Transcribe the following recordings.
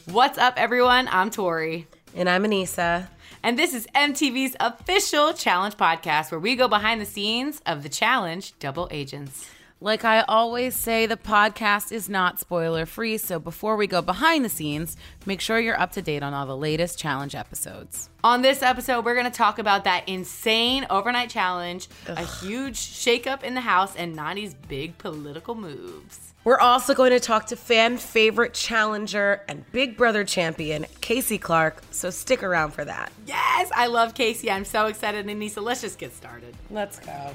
What's up, everyone? I'm Tori. And I'm Anissa. And this is MTV's official challenge podcast where we go behind the scenes of the challenge Double Agents. Like I always say, the podcast is not spoiler-free, so before we go behind the scenes, make sure you're up to date on all the latest challenge episodes. On this episode, we're going to talk about that insane overnight challenge, a huge shakeup in the house, and Nany's big political moves. We're also going to talk to fan favorite challenger and Big Brother champion, Casey Clark, so stick around for that. Yes, I love Casey. I'm so excited, Anissa. Let's just get started. Let's go.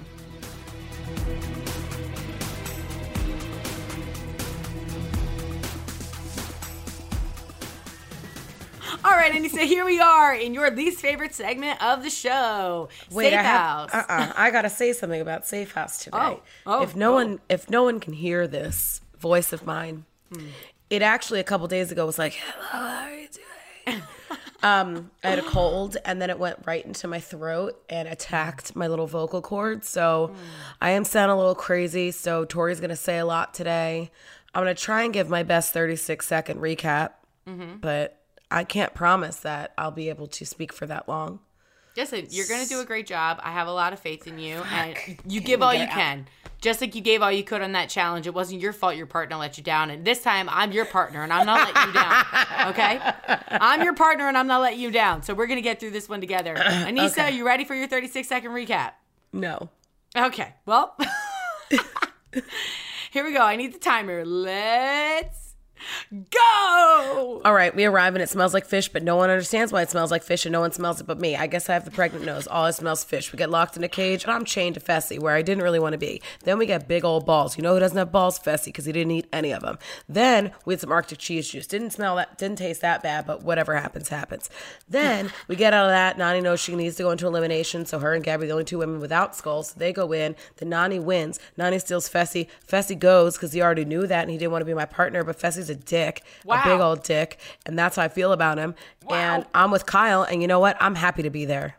All right, Anissa, here we are in your least favorite segment of the show, Safe House. I gotta say something about Safe House today. If no one can hear this voice of mine, it actually a couple days ago was like, "Hello, how are you doing?" I had a cold, and then it went right into my throat and attacked my little vocal cords. So I am sounding a little crazy. So Tori's gonna say a lot today. I'm gonna try and give my best 36-second recap, but I can't promise that I'll be able to speak for that long. Listen, you're going to do a great job. I have a lot of faith in you. And you give all you can. Just like you gave all you could on that challenge. It wasn't your fault your partner let you down. And this time, I'm your partner, and I'm not letting you down. Okay? I'm your partner, and I'm not letting you down. So we're going to get through this one together. Anissa, you ready for your 36-second recap? No. Okay. Well, here we go. I need the timer. Let's go! All right, we arrive and it smells like fish, but no one understands why it smells like fish and no one smells it but me. I guess I have the pregnant nose. All I smell is fish. We get locked in a cage and I'm chained to Fessy where I didn't really want to be. Then we get big old balls. You know who doesn't have balls? Fessy, because he didn't eat any of them. Then we had some Arctic cheese juice. Didn't taste that bad, but whatever happens, happens. Then we get out of that. Nany knows she needs to go into elimination, so her and Gabby are the only two women without skulls. So they go in. Then Nany wins. Nany steals Fessy. Fessy goes because he already knew that and he didn't want to be my partner, but Fessy's a dick. Wow. A big old dick, and that's how I feel about him. Wow. And I'm with Kyle, and you know what? I'm happy to be there.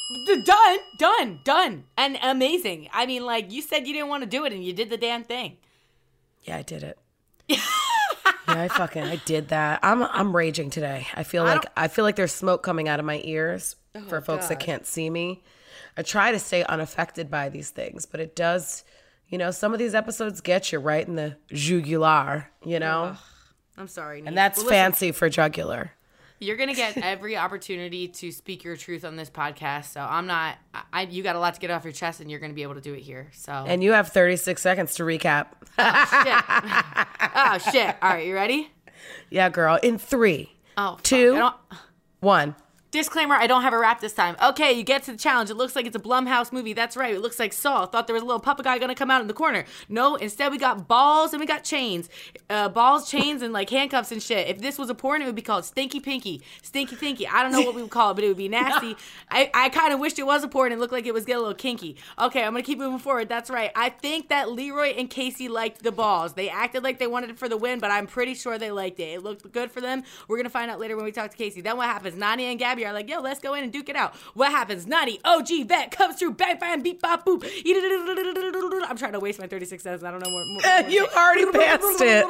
Done. And amazing. I mean, like, you said you didn't want to do it, and you did the damn thing. Yeah, I did it. I did that. I'm raging today. I feel like there's smoke coming out of my ears for folks that can't see me. I try to stay unaffected by these things, but it does, some of these episodes get you right in the jugular, Ugh. I'm sorry, Nate. And that's fancy for jugular. You're going to get every opportunity to speak your truth on this podcast, so you got a lot to get off your chest, and you're going to be able to do it here. So. And you have 36 seconds to recap. Oh, shit. All right, you ready? Yeah, girl. In 3, fuck. 2, 1. Disclaimer, I don't have a rap this time. Okay, you get to the challenge. It looks like it's a Blumhouse movie. That's right. It looks like Saw. Thought there was a little puppet guy going to come out in the corner. No, instead we got balls and we got chains. Balls, chains, and like handcuffs and shit. If this was a porn, it would be called Stinky Pinky. Stinky Pinky. I don't know what we would call it, but it would be nasty. I kind of wished it was a porn and looked like it was getting a little kinky. Okay, I'm going to keep moving forward. That's right. I think that Leroy and Casey liked the balls. They acted like they wanted it for the win, but I'm pretty sure they liked it. It looked good for them. We're going to find out later when we talk to Casey. Then what happens? Nany and Gabby are like, yo, let's go in and duke it out. What happens? Nany, OG vet, comes through, bang, bang, beep, bop, boop. I'm trying to waste my 36 seconds. I don't know more. You already passed it.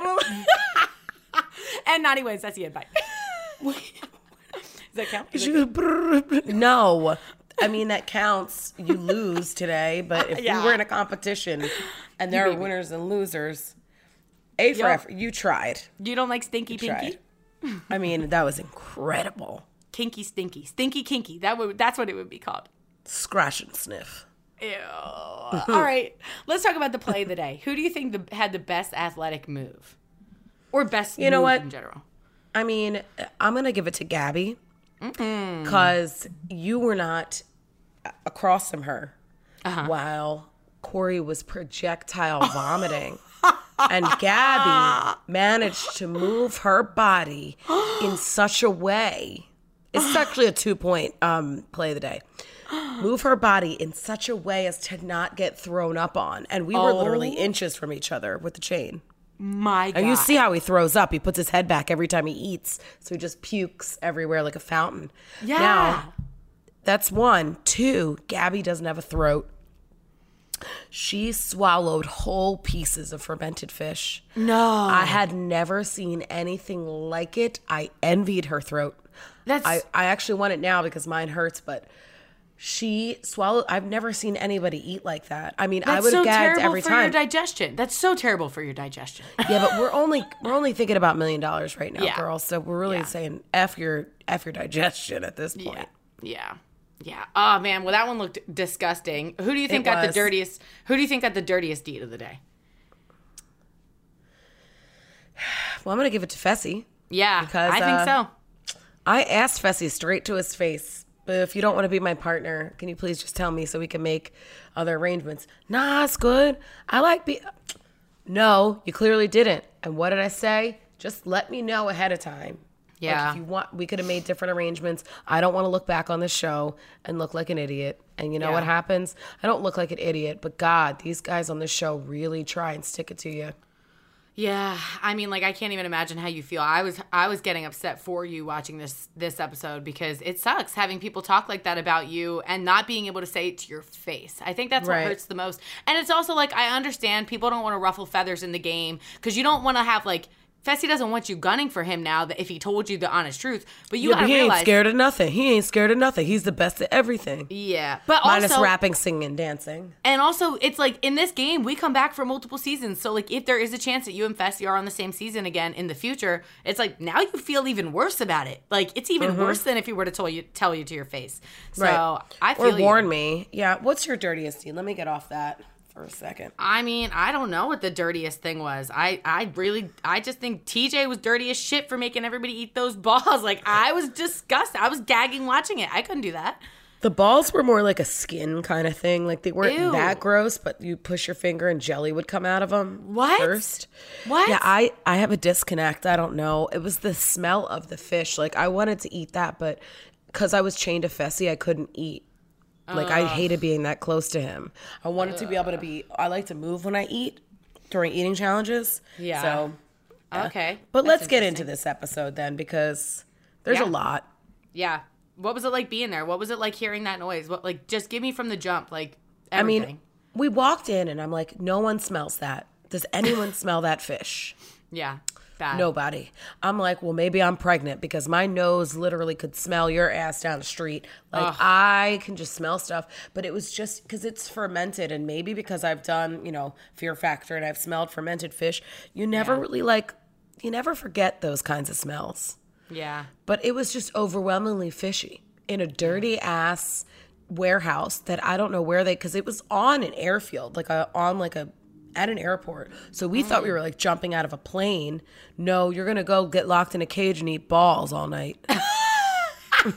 And Nany wins. That's the end. Bye. Does that count? No. I mean, that counts. You lose today, but if we were in a competition and there are winners and losers, A for effort. You tried. You don't like Stinky Pinky? I mean, that was incredible. Kinky Stinky. Stinky Kinky. That's what it would be called. Scratch and sniff. Ew. All right. Let's talk about the play of the day. Who do you think had the best athletic move? Or best move in general? I mean, I'm going to give it to Gabby. Because you were not across from her while Corey was projectile vomiting. And Gabby managed to move her body in such a way. It's actually a 2-point play of the day. Move her body in such a way as to not get thrown up on. And we were literally inches from each other with the chain. My God. And you see how he throws up. He puts his head back every time he eats. So he just pukes everywhere like a fountain. Yeah. Now, that's 1. 2, Gabby doesn't have a throat. She swallowed whole pieces of fermented fish. No. I had never seen anything like it. I envied her throat. I actually want it now because mine hurts, but she swallowed. I've never seen anybody eat like that. I mean, I would have gagged every time. That's so terrible for your digestion. That's so terrible for your digestion. Yeah, but we're only thinking about $1 million right now, Yeah. girls. So we're really saying F your digestion at this point. Yeah. Oh man, well that one looked disgusting. Who do you think got the dirtiest? Who do you think got the dirtiest deed of the day? Well, I'm gonna give it to Fessy. Yeah, because I think so. I asked Fessy straight to his face, but if you don't want to be my partner, can you please just tell me so we can make other arrangements? Nah, it's good. I like No, you clearly didn't. And what did I say? Just let me know ahead of time. Yeah. Like if you want, we could have made different arrangements. I don't want to look back on this show and look like an idiot. And you know what happens? I don't look like an idiot, but God, these guys on this show really try and stick it to you. Yeah, I mean, like I can't even imagine how you feel. I was getting upset for you watching this episode because it sucks having people talk like that about you and not being able to say it to your face. I think that's what hurts the most. And it's also like I understand people don't want to ruffle feathers in the game because you don't want to have like Fessy doesn't want you gunning for him now that if he told you the honest truth. But you gotta he realize ain't scared of nothing. He ain't scared of nothing. He's the best at everything. Yeah, but minus also rapping, singing, and dancing. And also, it's like in this game, we come back for multiple seasons. So, like, if there is a chance that you and Fessy are on the same season again in the future, it's like now you feel even worse about it. Like, it's even worse than if he were to tell you to your face. So, I feel or warn me. Yeah. What's your dirtiest deed? Let me get off that for a second. I mean, I don't know what the dirtiest thing was. I just think TJ was dirty as shit for making everybody eat those balls. Like, I was disgusted. I was gagging watching it. I couldn't do that. The balls were more like a skin kind of thing. Like they weren't that gross, but you push your finger and jelly would come out of them. What? First. What? Yeah, I have a disconnect. I don't know. It was the smell of the fish. Like I wanted to eat that, but because I was chained to Fessy, I couldn't eat. Like I hated being that close to him. I wanted to be able to be. I like to move when I eat during eating challenges. Yeah. So. Okay. But let's get into this episode then because there's a lot. Yeah. What was it like being there? What was it like hearing that noise? What, like, just give me from the jump, like, everything. I mean, we walked in and I'm like, no one smells that. Does anyone smell that fish? Yeah, bad. Nobody. I'm like, well, maybe I'm pregnant because my nose literally could smell your ass down the street. Like, I can just smell stuff. But it was just because it's fermented and maybe because I've done, Fear Factor and I've smelled fermented fish, you never really you never forget those kinds of smells. Yeah. But it was just overwhelmingly fishy in a dirty ass warehouse that I don't know where because it was on an airfield, at an airport. So we thought we were like jumping out of a plane. No, you're going to go get locked in a cage and eat balls all night. And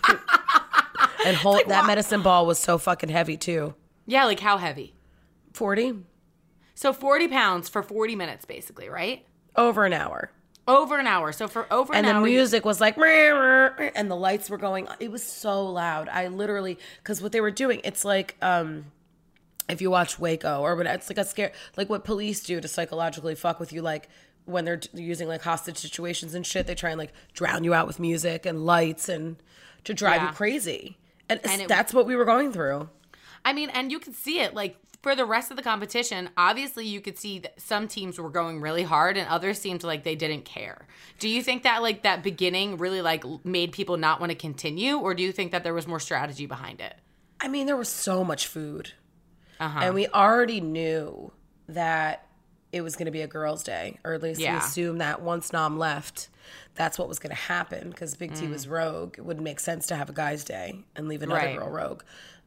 that medicine ball was so fucking heavy too. Yeah, like how heavy? 40. So 40 pounds for 40 minutes basically, right? Over an hour. Over an hour. So for over an hour. And the music was like, and the lights were going. It was so loud. I literally, because what they were doing, it's like, if you watch Waco or whatever, it's like a scare, like what police do to psychologically fuck with you, like when they're using like hostage situations and shit, they try and like drown you out with music and lights and to drive you crazy. And that's what we were going through. I mean, and you could see it like for the rest of the competition, obviously you could see that some teams were going really hard and others seemed like they didn't care. Do you think that like that beginning really like made people not want to continue, or do you think that there was more strategy behind it? I mean, there was so much food. And we already knew that it was going to be a girls' day, or at least we assumed that once Nam left, that's what was going to happen because Big T was rogue. It wouldn't make sense to have a guys' day and leave another girl rogue.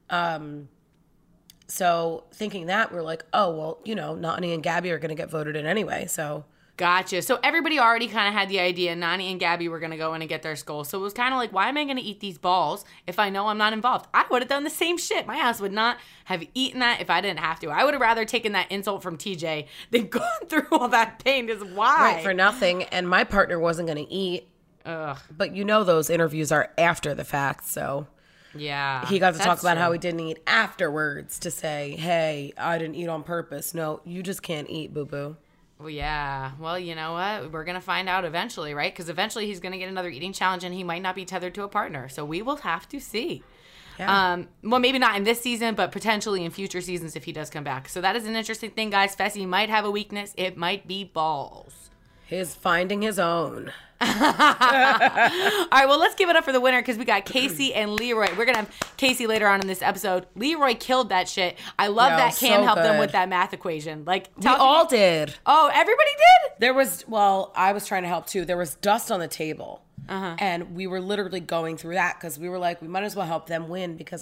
So thinking that, we're like, oh, well, Nani and Gabby are going to get voted in anyway, so. Gotcha. So everybody already kind of had the idea Nani and Gabby were going to go in and get their skull. So it was kind of like, why am I going to eat these balls if I know I'm not involved? I would have done the same shit. My ass would not have eaten that if I didn't have to. I would have rather taken that insult from TJ than gone through all that pain. Just why? Right, for nothing. And my partner wasn't going to eat. Ugh. But those interviews are after the fact, so. Yeah. He got to talk about how he didn't eat afterwards to say, hey, I didn't eat on purpose. No, you just can't eat, boo-boo. Well, yeah. Well, you know what? We're going to find out eventually, right? Because eventually he's going to get another eating challenge and he might not be tethered to a partner. So we will have to see. Yeah. Well, maybe not in this season, but potentially in future seasons if he does come back. So that is an interesting thing, guys. Fessy might have a weakness. It might be balls. His finding his own. All right, well, let's give it up for the winner because we got Casey and Leroy. We're going to have Casey later on in this episode. Leroy killed that shit. I love that Cam helped them with that math equation. Like, we all did. Oh, everybody did? I was trying to help too. There was dust on the table. And we were literally going through that because we were like, we might as well help them win because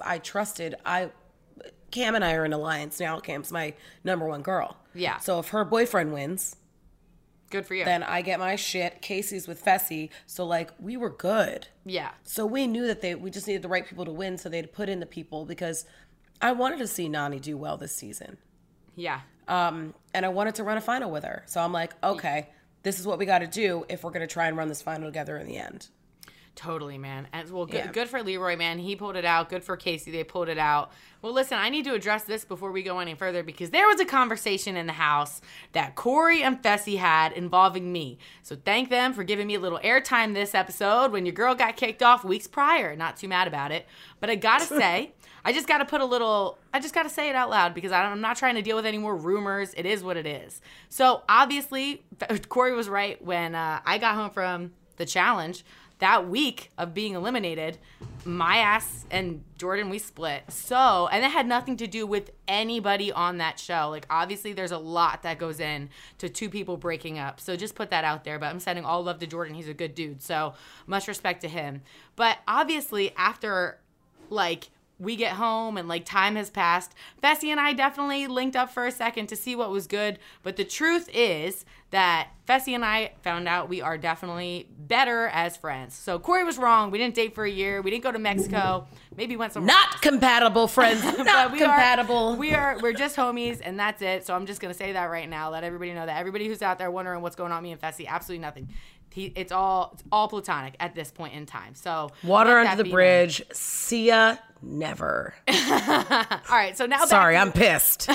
Cam and I are in alliance now. Cam's my number one girl. Yeah. So if her boyfriend wins, good for you. Then I get my shit. Casey's with Fessy. So like we were good. Yeah. So we knew that we just needed the right people to win. So they'd put in the people because I wanted to see Nany do well this season. Yeah. And I wanted to run a final with her. So I'm like, okay, this is what we got to do if we're going to try and run this final together in the end. Totally, man. And well, good for Leroy, man. He pulled it out. Good for Casey. They pulled it out. Well, listen, I need to address this before we go any further because there was a conversation in the house that Corey and Fessy had involving me. So thank them for giving me a little airtime this episode when your girl got kicked off weeks prior. Not too mad about it. But I got to say, I just got to say it out loud because I'm not trying to deal with any more rumors. It is what it is. So obviously, Corey was right when I got home from the challenge. That week of being eliminated, my ass and Jordan, we split. So, and it had nothing to do with anybody on that show. Like, obviously, there's a lot that goes in to two people breaking up. So just put that out there. But I'm sending all love to Jordan. He's a good dude. So much respect to him. But obviously, after, like, we get home and like time has passed, Fessy and I definitely linked up for a second to see what was good. But the truth is that Fessy and I found out we are definitely better as friends. So Corey was wrong. We didn't date for a year. We didn't go to Mexico. Maybe went somewhere. Not compatible, friends. Not compatible. We're just homies and that's it. So I'm just gonna say that right now. Let everybody know that everybody who's out there wondering what's going on with me and Fessy, absolutely nothing. It's all platonic at this point in time. So water under the bridge. See ya never. All right. So now sorry, I'm pissed.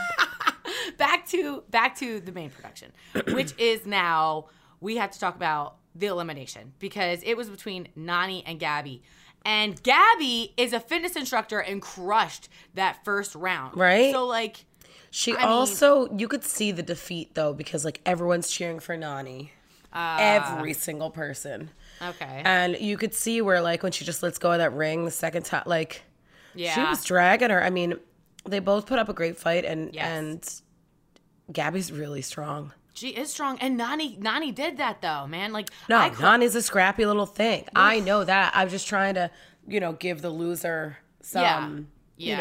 back to the main production, which is now we have to talk about the elimination because it was between Nany and Gabby. And Gabby is a fitness instructor and crushed that first round. Right. So like you could see the defeat though because like everyone's cheering for Nany. Every single person. Okay. And you could see where, like, when she just lets go of that ring the second time, like, yeah, she was dragging her. I mean, they both put up a great fight, and Gabby's really strong. She is strong, and Nany did that though, man. Like, no, Nany's a scrappy little thing. Oof. I know that. I'm just trying to, give the loser some,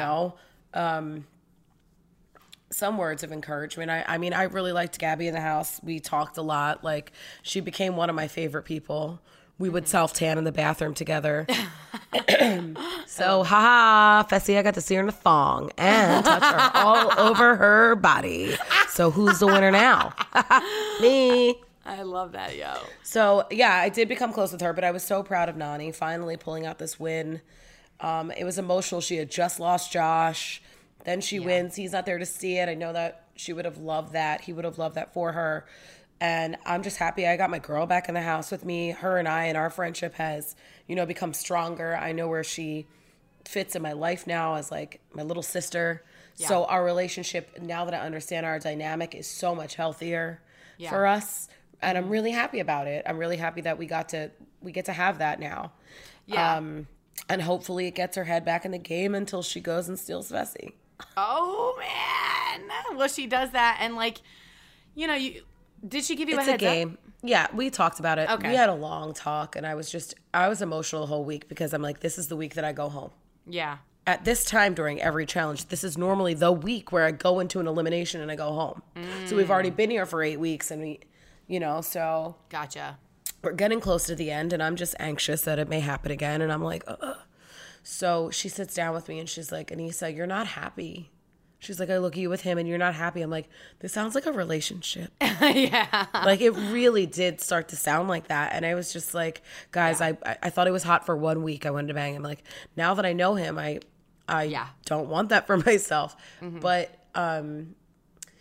some words of encouragement. I mean, I really liked Gabby in the house. We talked a lot. Like, she became one of my favorite people. We would self-tan in the bathroom together. So, Fessy, I got to see her in a thong and touch her all over her body. So, who's the winner now? Me. I love that, yo. So, yeah, I did become close with her, but I was so proud of Nany finally pulling out this win. It was emotional. She had just lost Josh. Then she wins. He's not there to see it. I know that she would have loved that. He would have loved that for her. And I'm just happy I got my girl back in the house with me. Her and I and our friendship has, become stronger. I know where she fits in my life now as like my little sister. Yeah. So our relationship, now that I understand our dynamic, is so much healthier for us. And I'm really happy about it. I'm really happy that we get to have that now. Yeah. And hopefully it gets her head back in the game until she goes and steals Fessy. Oh, man. Well, she does that. And, like, did she give you a heads game. Up? Yeah, we talked about it. Okay. We had a long talk, and I was emotional the whole week because I'm like, this is the week that I go home. Yeah. At this time during every challenge, this is normally the week where I go into an elimination and I go home. So we've already been here for 8 weeks, and so. Gotcha. We're getting close to the end, and I'm just anxious that it may happen again, and I'm like, ugh. So she sits down with me and she's like, Anissa, you're not happy. She's like, I look at you with him and you're not happy. I'm like, this sounds like a relationship. Yeah. Like, it really did start to sound like that. And I was just like, guys, I thought it was hot for 1 week. I wanted to bang him. Like, now that I know him, I don't want that for myself. Mm-hmm. But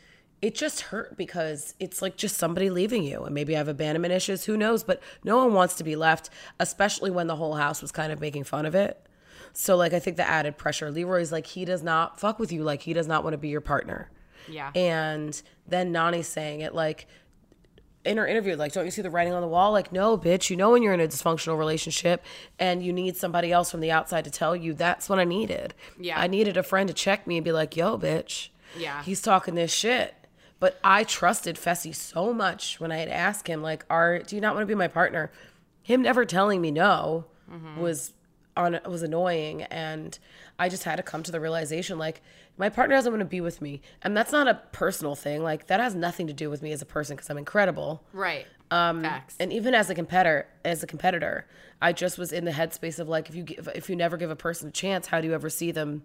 it just hurt because it's like just somebody leaving you, and maybe I have abandonment issues, who knows, but no one wants to be left, especially when the whole house was kind of making fun of it. So like I think the added pressure, Leroy's like, he does not fuck with you, like he does not want to be your partner. Yeah. And then Nany's saying it like in her interview, like, don't you see the writing on the wall? Like, no, bitch, you know when you're in a dysfunctional relationship and you need somebody else from the outside to tell you. That's what I needed. Yeah. I needed a friend to check me and be like, yo, bitch. Yeah. He's talking this shit. But I trusted Fessy so much when I had asked him, like, do you not want to be my partner? Him never telling me no was annoying. And I just had to come to the realization, like, my partner doesn't want to be with me. And that's not a personal thing. Like, that has nothing to do with me as a person because I'm incredible. Right. Facts. And even as a competitor, I just was in the headspace of, like, if you never give a person a chance, how do you ever see them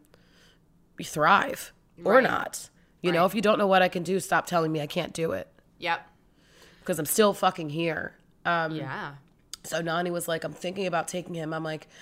thrive or not? You know, if you don't know what I can do, stop telling me I can't do it. Yep. Because I'm still fucking here. Yeah. So Nany was like, I'm thinking about taking him.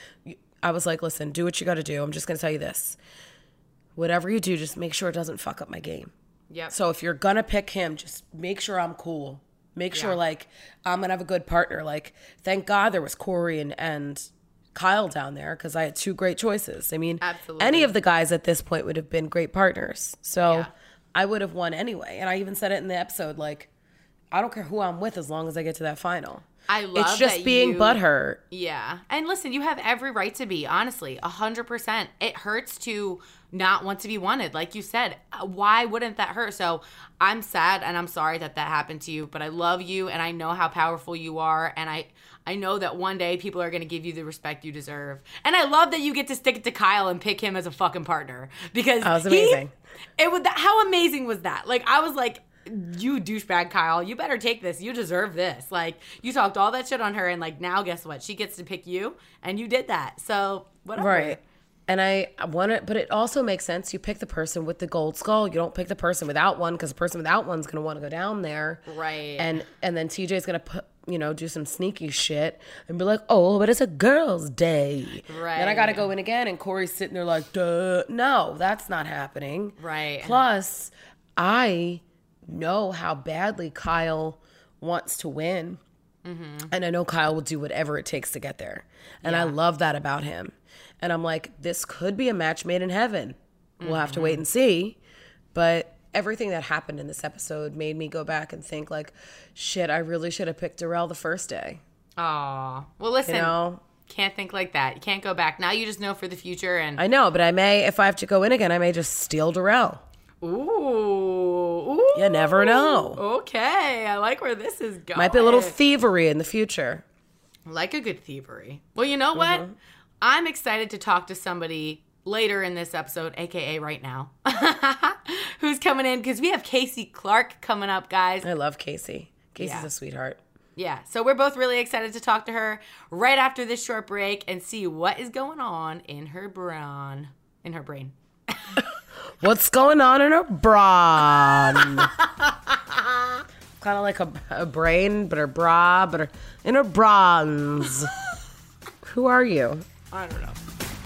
I was like, listen, do what you got to do. I'm just going to tell you this. Whatever you do, just make sure it doesn't fuck up my game. Yep. So if you're going to pick him, just make sure I'm cool. Make sure, like, I'm going to have a good partner. Like, thank God there was Corey and Kyle down there because I had two great choices. I mean, absolutely, any of the guys at this point would have been great partners. So I would have won anyway. And I even said it in the episode, like, I don't care who I'm with as long as I get to that final. I love it's just that being butthurt. Yeah. And listen, you have every right to be, honestly, 100%. It hurts to not want to be wanted. Like you said, why wouldn't that hurt? So I'm sad and I'm sorry that happened to you, but I love you and I know how powerful you are. And I know that one day people are going to give you the respect you deserve. And I love that you get to stick it to Kyle and pick him as a fucking partner because that was amazing. How amazing was that? Like, I was like, you douchebag Kyle, you better take this. You deserve this. Like, you talked all that shit on her, and like, now guess what? She gets to pick you, and you did that. So whatever. Right. And I want it, but it also makes sense. You pick the person with the gold skull. You don't pick the person without one because the person without one's gonna want to go down there. Right. And then TJ's gonna do some sneaky shit and be like, oh, but it's a girl's day. Right. Then I gotta go in again, and Corey's sitting there like, duh. No, that's not happening. Right. Plus, I know how badly Kyle wants to win. Mm-hmm. And I know Kyle will do whatever it takes to get there. And I love that about him. And I'm like, this could be a match made in heaven. We'll have to wait and see. But everything that happened in this episode made me go back and think like, shit, I really should have picked Darrell the first day. Aw. Well, listen, can't think like that. You can't go back. Now you just know for the future. And I know, but I may, if I have to go in again, I may just steal Darrell. Ooh. You never know. Okay. I like where this is going. Might be a little thievery in the future. Like a good thievery. Well, you know what? I'm excited to talk to somebody later in this episode, a.k.a. right now, who's coming in because we have Casey Clark coming up, guys. I love Casey. Casey's a sweetheart. Yeah, so we're both really excited to talk to her right after this short break and see what is going on in her brain. What's going on in her brawn? Kind of like a brain, but her bra, but her in her bronze. Who are you? I don't know.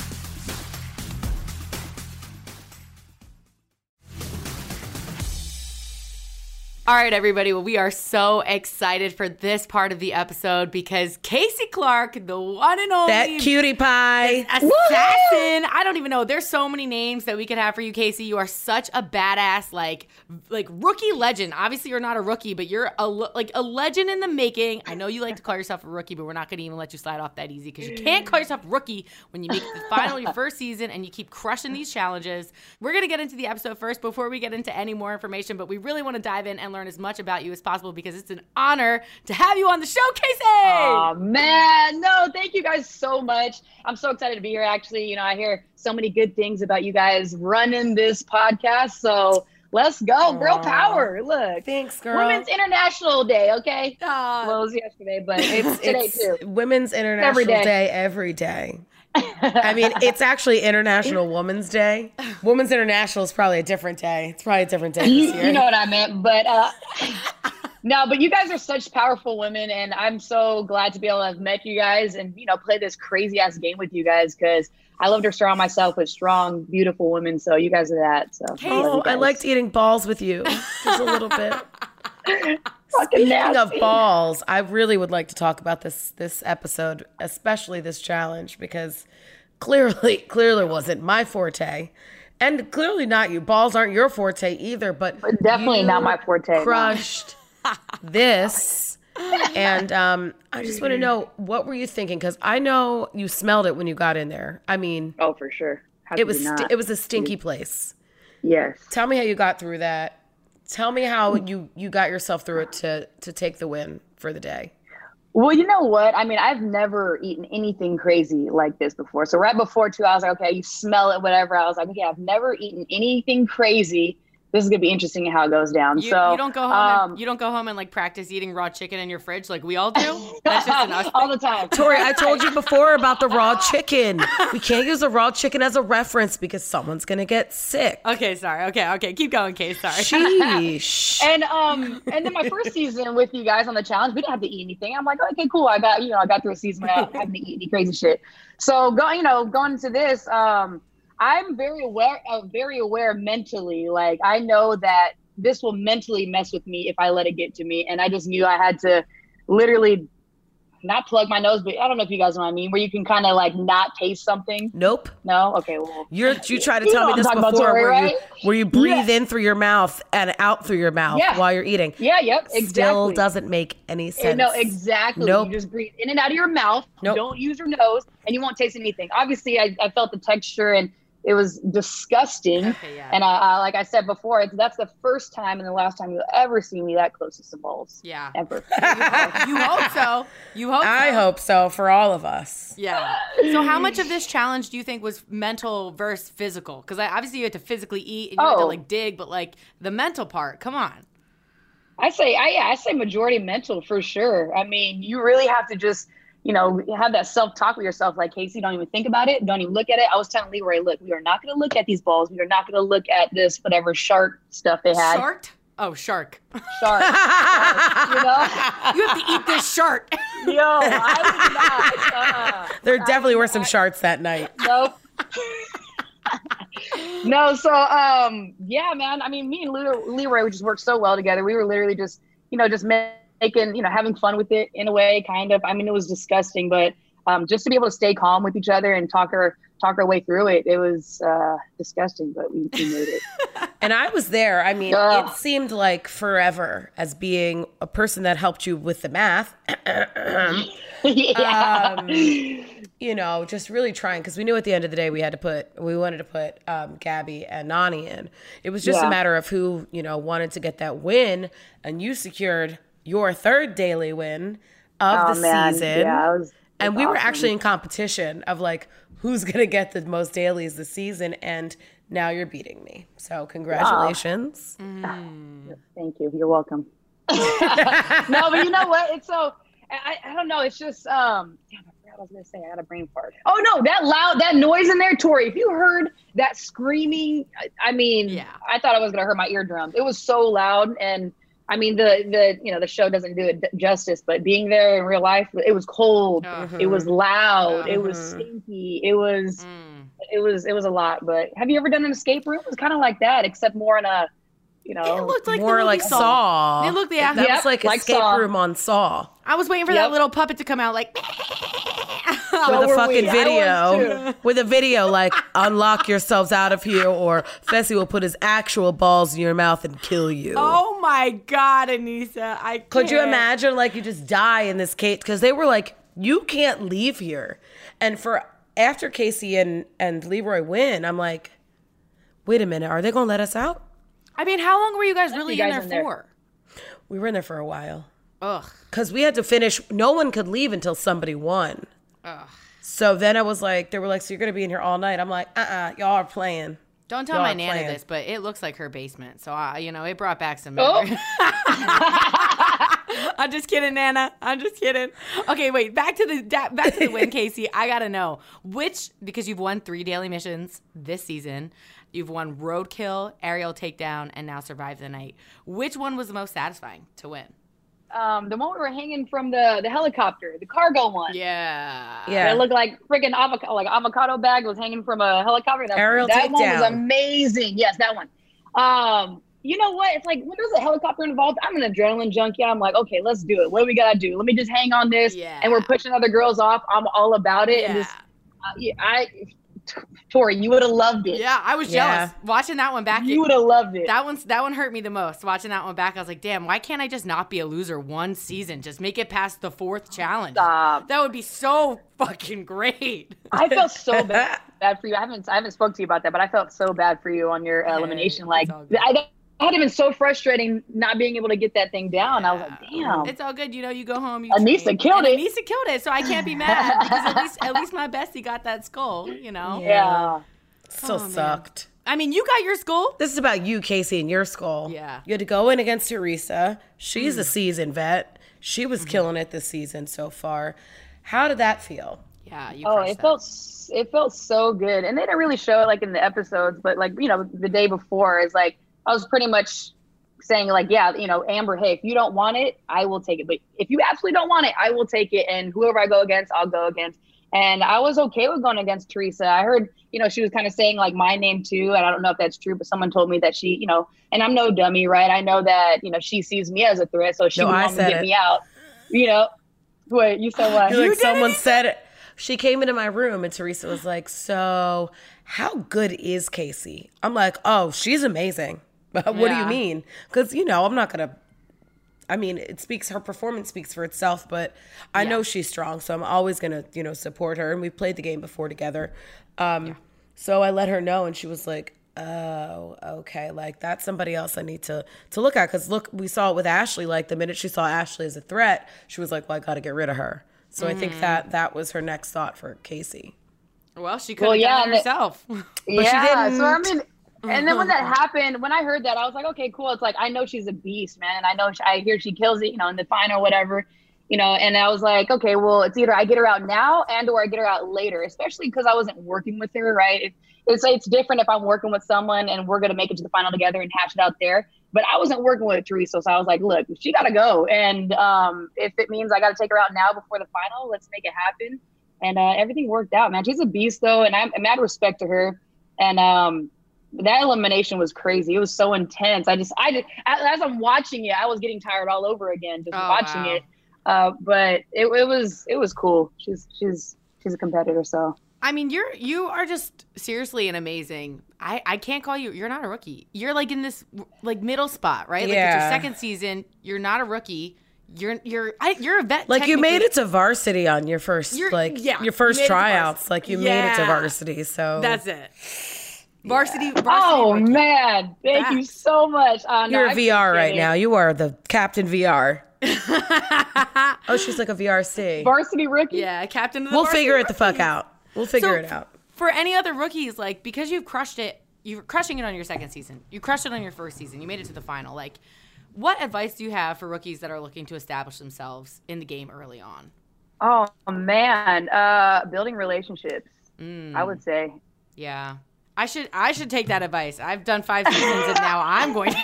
All right, everybody. Well, we are so excited for this part of the episode because Casey Clark, the one and only that cutie pie assassin. Woo! I don't even know. There's so many names that we could have for you, Casey. You are such a badass, like rookie legend. Obviously, you're not a rookie, but you're a legend in the making. I know you like to call yourself a rookie, but we're not going to even let you slide off that easy because you can't call yourself rookie when you make the final your first season and you keep crushing these challenges. We're going to get into the episode first before we get into any more information, but we really want to dive in and learn as much about you as possible because it's an honor to have you on the show, Casey. Oh man, no, thank you guys so much. I'm so excited to be here. Actually, I hear so many good things about you guys running this podcast. So let's go, girl power. Look, thanks, girl. Women's International Day. Okay, well, it was yesterday, but it's today too. Women's International Day every day. I mean, it's actually International Women's Day. Women's International is probably a different day. It's probably a different day this year. You know what I meant, but No, but you guys are such powerful women, and I'm so glad to be able to have met you guys and, play this crazy ass game with you guys, because I love to surround myself with strong, beautiful women. So you guys are that. So I liked eating balls with you just a little bit. Fucking Speaking of nasty. balls, I really would like to talk about this episode, especially this challenge, because clearly wasn't my forte. And clearly not you. Balls aren't your forte either, but Definitely you not my forte. no. crushed this. And I just want to know, what were you thinking? Because I know you smelled it when you got in there. I mean, Oh, for sure. How it could was you not? it was a stinky place. Yes. Tell me how you got through that. Tell me how you got yourself through it to take the win for the day. Well, you know what? I mean, I've never eaten anything crazy like this before. So right before too, I was like, okay, you smell it, whatever. I was like, okay, I've never eaten anything crazy. This is gonna be interesting how it goes down. You don't go home. You don't go home and like practice eating raw chicken in your fridge like we all do. That's just an us all thing. the time. Tori, I told you before about the raw chicken. We can't use the raw chicken as a reference because someone's gonna get sick. Okay, sorry. Okay. Keep going, Kay. Sorry. Sheesh. And then my first season with you guys on the challenge, we didn't have to eat anything. I'm like, okay, cool. I got through a season without having to eat any crazy shit. So going into this, I'm very aware mentally. Like, I know that this will mentally mess with me if I let it get to me. And I just knew I had to literally not plug my nose, but I don't know if you guys know what I mean, where you can kind of like not taste something. Nope. No? Okay, well. You tried to tell me what this I'm talking before, about, Tori, where right? you breathe in through your mouth and out through your mouth while you're eating. Yeah, yep, exactly. Still doesn't make any sense. No, exactly. Nope. You just breathe in and out of your mouth. Nope. Don't use your nose, and you won't taste anything. Obviously, I felt the texture, and it was disgusting. Okay, yeah. And I like I said before, that's the first time and the last time you'll ever see me that close to some balls. Yeah. Ever. You hope so. I hope so for all of us. Yeah. So how much of this challenge do you think was mental versus physical? Because obviously you had to physically eat and you had to like dig, but like the mental part, come on. I say majority mental for sure. I mean, you really have to just, have that self-talk with yourself. Like, Casey, don't even think about it. Don't even look at it. I was telling Leroy, look, we are not going to look at these balls. We are not going to look at this, whatever shark stuff they had. Shark? Oh, shark. Shark. You have to eat this shark. Yo, I would not. There definitely were some sharks that night. Nope. No, so yeah, man. I mean, me and Leroy, we just worked so well together. We were literally just, just making, having fun with it in a way, kind of. I mean, it was disgusting, but just to be able to stay calm with each other and talk our way through it, it was disgusting, but we made it. And I was there. I mean, it seemed like forever as being a person that helped you with the math. Yeah. Just really trying, because we knew at the end of the day we wanted to put Gabby and Nani in. It was just a matter of who, wanted to get that win, and you secured your third daily win of the season. Yeah, and we were awesome. actually in competition of like, who's going to get the most dailies this season, and now you're beating me. So congratulations. Thank you. You're welcome. No, but you know what? It's so, I don't know. It's just, damn, I forgot what I was going to say. I had a brain fart. Oh no, that noise in there, Tori, if you heard that screaming, I mean, I thought I was going to hurt my eardrums. It was so loud. And I mean, the show doesn't do it justice, but being there in real life, it was cold. It was loud. It was stinky. It was a lot. But have you ever done an escape room? It was kind of like that, except more in a, it looked like more like Saw. It looked That was like escape Saw. room on Saw. I was waiting for that little puppet to come out like with a fucking video. With a video like, unlock yourselves out of here, or Fessy will put his actual balls in your mouth and kill you. Oh my God, Anissa. I can't. Could you imagine, like, you just die in this cage? Because they were like, you can't leave here. And after Casey and Leroy win, I'm like, wait a minute, are they going to let us out? I mean, how long were you guys really in there for? We were in there for a while. Ugh. Because we had to finish. No one could leave until somebody won. Ugh. So then I was like, they were like, so you're going to be in here all night? I'm like, y'all are playing. Don't tell my Nana this, but it looks like her basement. So, it brought back some memories. I'm just kidding, Nana. I'm just kidding. Okay, wait. Back to the win, Casey. I got to know because you've won 3 daily missions this season. You've won Roadkill, Aerial Takedown, and now Survive the Night. Which one was the most satisfying to win? the one we were hanging from the helicopter, the cargo one. Yeah. It looked like freaking avocado bag was hanging from a helicopter. Aerial that one was takedown. amazing. Yes, that one. You know what? It's like when there's a helicopter involved, I'm an adrenaline junkie. I'm like, okay, let's do it. What do we gotta do? Let me just hang on this. Yeah. And we're pushing other girls off. I'm all about it. Yeah. And Tori, you would have loved it. Yeah, I was jealous watching that one back. You would have loved it. That one hurt me the most. Watching that one back, I was like, damn, why can't I just not be a loser one season? Just make it past the 4th challenge. Stop. That would be so fucking great. I felt so bad for you. I haven't spoke to you about that, but I felt so bad for you on your elimination. Like I had been so frustrating not being able to get that thing down. I was like, damn. It's all good. You know, you go home. Anissa killed it. Anissa killed it, so I can't be mad because at least my bestie got that skull, you know? Yeah. Still sucked. I mean, you got your skull. This is about you, Casey, and your skull. Yeah. You had to go in against Teresa. She's a seasoned vet. She was killing it this season so far. How did that feel? Yeah, you it felt so good. And they didn't really show it like in the episodes, but like, you know, the day before is like, I was pretty much saying like, yeah, you know, Amber, hey, if you don't want it, I will take it. But if you absolutely don't want it, I will take it. And whoever I go against, I'll go against. And I was okay with going against Teresa. I heard, you know, she was kind of saying like my name too. And I don't know if that's true, but someone told me that she, you know, and I'm no dummy, right? I know that, you know, she sees me as a threat. So she would want to get me out, you know. Wait, you said what? Like someone said it. She came into my room and Teresa was like, so how good is Casey? I'm like, oh, she's amazing. What do you mean? Because, you know, I'm not going to, I mean, her performance speaks for itself, but I know she's strong. So I'm always going to, you know, support her. And we've played the game before together. So I let her know and she was like, oh, okay. Like that's somebody else I need to look at. Because look, we saw it with Ashley. Like the minute she saw Ashley as a threat, she was like, well, I got to get rid of her. So I think that was her next thought for Casey. Well, she could have done it herself. But she didn't. So I mean, and then when that happened, when I heard that, I was like, okay, cool. It's like, I know she's a beast, man. I hear she kills it, you know, in the final, whatever, you know, and I was like, okay, well, it's either I get her out now or I get her out later, especially because I wasn't working with her, right? It's different if I'm working with someone and we're going to make it to the final together and hash it out there. But I wasn't working with Teresa, so I was like, look, she got to go. And if it means I got to take her out now before the final, let's make it happen. And everything worked out, man. She's a beast, though, and I'm mad respect to her. And that elimination was crazy. It was so intense. I just as I'm watching it, I was getting tired all over again just watching it. But it was cool. She's a competitor, so. I mean, you are just seriously an amazing. I can't call you. You're not a rookie. You're like in this like middle spot, right? Like it's your second season. You're not a rookie. You're a vet. Like you made it to varsity on your first your first tryouts. Like you made it to varsity. So that's it. Varsity. Oh rookie. Man, thank you so much. You're a VR right now. You are the Captain VR. Oh, she's like a VRC. Varsity rookie. Yeah, Captain. We'll figure it the fuck out. We'll figure it out. For any other rookies, like because you've crushed it, you're crushing it on your second season. You crushed it on your first season. You made it to the final. Like, what advice do you have for rookies that are looking to establish themselves in the game early on? Oh man, building relationships. I would say. Yeah, I should take that advice. I've done 5 seasons and now I'm going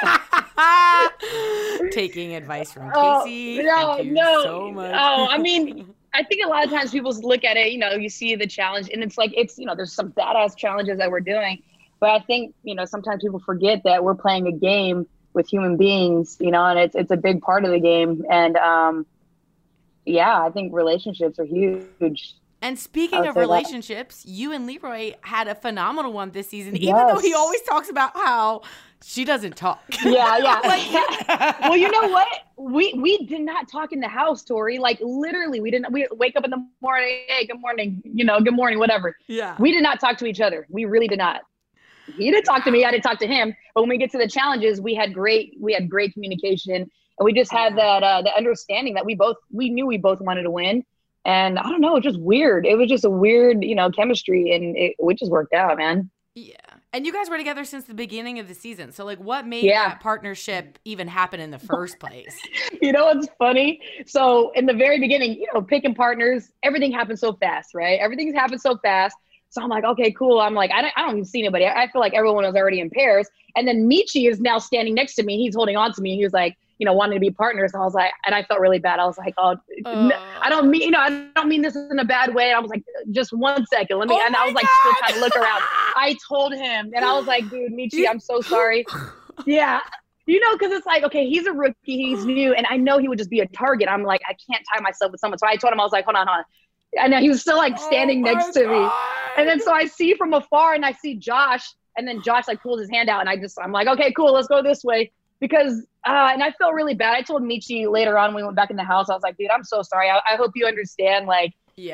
to taking advice from Casey. Thank you so much. Oh, I mean. I think a lot of times people look at it, you know, you see the challenge and it's like, you know, there's some badass challenges that we're doing. But I think, you know, sometimes people forget that we're playing a game with human beings, you know, and it's a big part of the game. And I think relationships are huge. And speaking of relationships, you and Leroy had a phenomenal one this season, even though he always talks about how she doesn't talk. Yeah. Well, you know what? We did not talk in the house, Tori. Like literally, we wake up in the morning, hey, good morning, you know, good morning, whatever. Yeah. We did not talk to each other. We really did not. He didn't talk to me. I didn't talk to him. But when we get to the challenges, we had great communication, and we just had that the understanding that we knew we both wanted to win. And I don't know, it's just weird. It was just a weird, you know, chemistry, and it just worked out, man. Yeah. And you guys were together since the beginning of the season. So, like, what made that partnership even happen in the first place? You know what's funny? So, in the very beginning, you know, picking partners, everything happens so fast, right? Everything's happened so fast. So, I'm like, okay, cool. I'm like, I don't even see anybody. I feel like everyone was already in pairs. And then Michi is now standing next to me. He's holding on to me. He was like, wanting to be partners. And I was like, and I felt really bad. I was like, oh, I don't mean this in a bad way. I was like, just 1 second. Let me, and I was like, still trying to look around. I told him, and I was like, dude, Michi, I'm so sorry. Yeah. Because it's like, okay, he's a rookie, he's new, and I know he would just be a target. I'm like, I can't tie myself with someone. So I told him, I was like, hold on. And he was still like standing next to me. And then so I see from afar, and I see Josh, and then Josh like pulls his hand out, and I'm like, okay, cool, let's go this way. Because, and I felt really bad. I told Michi later on when we went back in the house, I was like, dude, I'm so sorry. I hope you understand. Like,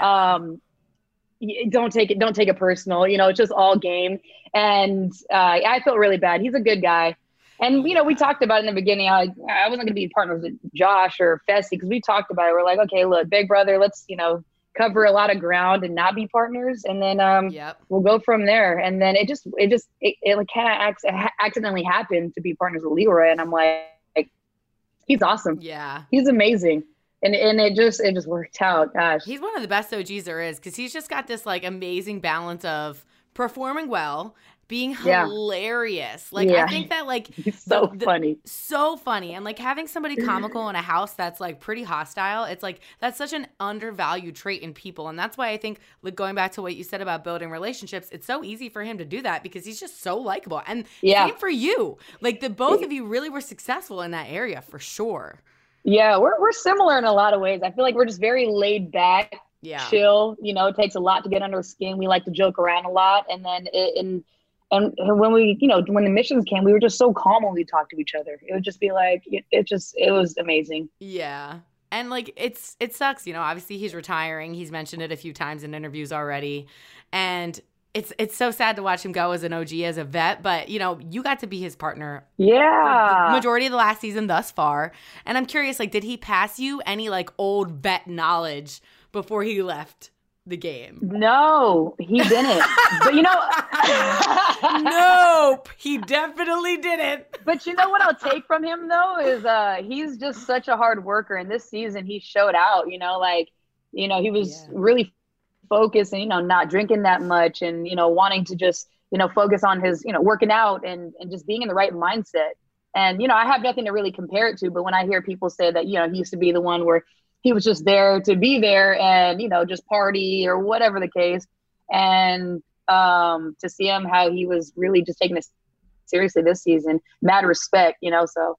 don't take it personal. It's just all game. And I felt really bad. He's a good guy. And, we talked about it in the beginning. I wasn't going to be partners with Josh or Fessy because we talked about it. We're like, okay, look, big brother, let's, cover a lot of ground and not be partners. And then we'll go from there. And then it like kind of accidentally happened to be partners with Leroy. And I'm like, he's awesome. Yeah. He's amazing. And it just worked out. Gosh. He's one of the best OGs there is because he's just got this like amazing balance of performing well, being hilarious. Like, I think that like he's funny. So funny. And like having somebody comical in a house that's like pretty hostile, it's like that's such an undervalued trait in people. And that's why I think, like, going back to what you said about building relationships, it's so easy for him to do that because he's just so likable. And same for you. Like the both of you really were successful in that area for sure. Yeah, we're similar in a lot of ways. I feel like we're just very laid back, chill. It takes a lot to get under the skin. We like to joke around a lot. And then And when we, when the missions came, we were just so calm when we talked to each other. It would just be like, it was amazing. Yeah. And like, it sucks, obviously he's retiring. He's mentioned it a few times in interviews already. And it's so sad to watch him go as an OG, as a vet, but you got to be his partner. Yeah. For the majority of the last season thus far. And I'm curious, like, did he pass you any like old vet knowledge before he left the game? No, he didn't. But nope, he definitely didn't. But what I'll take from him though is he's just such a hard worker, and this season he showed out. He was really focused and not drinking that much, and wanting to just focus on his working out and just being in the right mindset. And I have nothing to really compare it to, but when I hear people say that he used to be the one where he was just there to be there and, just party or whatever the case. And to see him, how he was really just taking this seriously this season, mad respect, so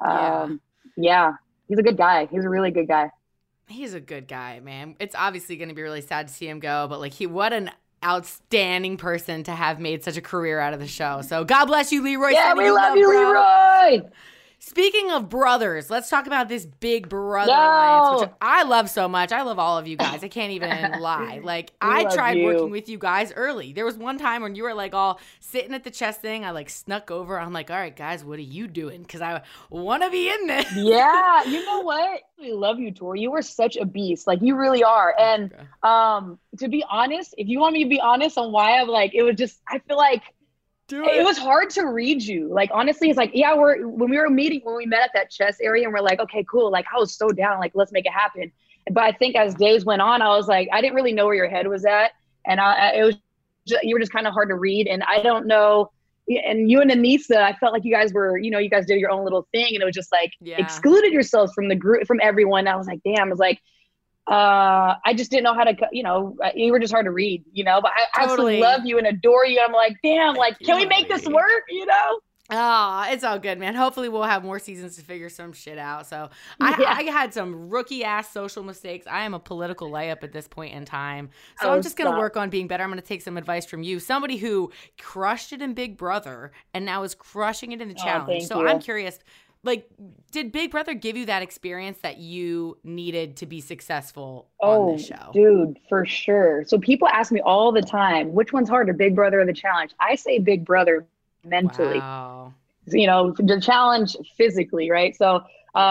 he's a good guy. He's a really good guy. He's a good guy, man. It's obviously going to be really sad to see him go, but like what an outstanding person to have made such a career out of the show. So God bless you, Leroy. Yeah, we love you, Leroy. Speaking of brothers, let's talk about this Big Brother alliance, which I love so much. I love all of you guys. I can't even lie. Like, I tried working with you guys early. There was one time when you were like all sitting at the chess thing. I like snuck over. I'm like, all right, guys, what are you doing? Because I want to be in this. Yeah, you know what? I love you, Tori. You were such a beast. Like, you really are. And to be honest, if you want me to be honest on why I'm like, it was just, I feel like, it was hard to read you. Like, honestly, it's like, when we met at that chess area and we're like, okay, cool. Like, I was so down, like, let's make it happen. But I think as days went on, I was like, I didn't really know where your head was at. And you were just kind of hard to read. And I don't know. And you and Anissa, I felt like you guys were, you guys did your own little thing. And it was just like, excluded yourselves from the group, from everyone. I was like, damn, it was like, I just didn't know how to, you were just hard to read, but I absolutely love you and adore you. I'm like, damn, like, can we make this work, Oh, it's all good, man. Hopefully we'll have more seasons to figure some shit out. So I had some rookie ass social mistakes. I am a political layup at this point in time. So I'm just going to work on being better. I'm going to take some advice from you, somebody who crushed it in Big Brother and now is crushing it in the challenge. So I'm curious, like, did Big Brother give you that experience that you needed to be successful on this show? Dude, for sure. So people ask me all the time, which one's harder, Big Brother or the challenge? I say Big Brother mentally. Wow. The challenge physically, right? So